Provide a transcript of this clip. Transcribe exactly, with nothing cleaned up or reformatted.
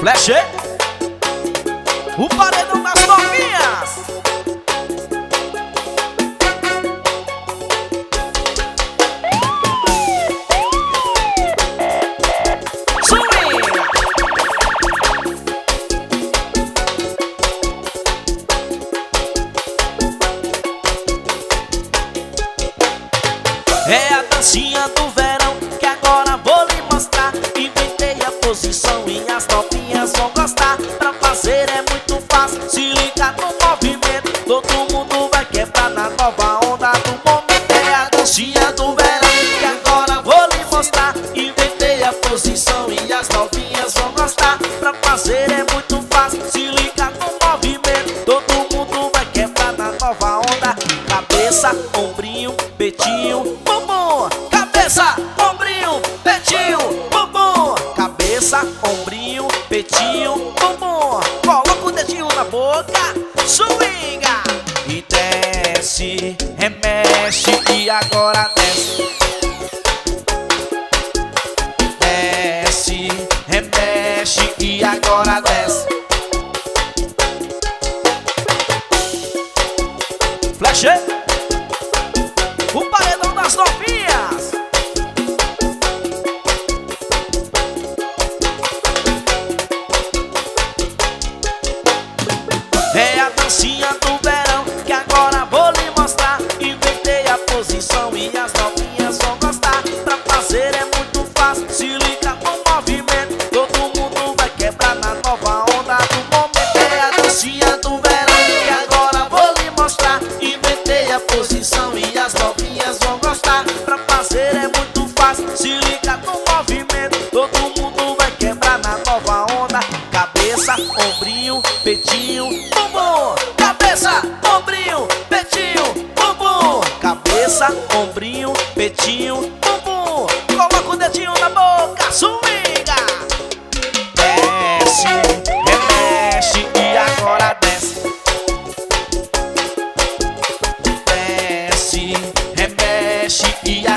Flash, o paredão das novinhas. Swinga. É a dancinha do verão que agora vou lhe mostrar. Inventei a posição e as novinhas vão gostar. Pra fazer é muito fácil, se liga no movimento. Todo mundo vai quebrar na nova onda do momento. É a dancinha do verão que agora vou lhe mostrar. Inventei a posição e as novinhas vão gostar. Pra fazer é muito fácil, se liga no movimento. Todo mundo vai quebrar na nova onda. Cabeça, ombrinho, peitinho, bumbum. Cabeça, ombrinho, peitinho, bumbum. Cabeça, ombrinho, peitinho, bumbum. Coloca o dedinho na boca, swinga. E desce, remexe e agora desce. Desce, remexe e agora desce. Flash, o paredão das novinhas. É a dancinha do verão que agora vou lhe mostrar. Inventei a posição e as novinhas vão gostar. Pra fazer é muito fácil, se liga no movimento. Todo mundo vai quebrar na nova onda do momento. É a dancinha do verão que agora vou lhe mostrar. Inventei a posição e as novinhas vão gostar. Pra fazer é muito fácil, se liga no movimento. Todo mundo vai quebrar na nova onda. Cabeça, ombrinho, peitinho, bumbum. Cabeça, ombrinho, peitinho, bumbum. Cabeça, ombrinho, peitinho, bumbum. Coloca o dedinho na boca, swinga. Desce, remexe e agora desce. Desce, remexe e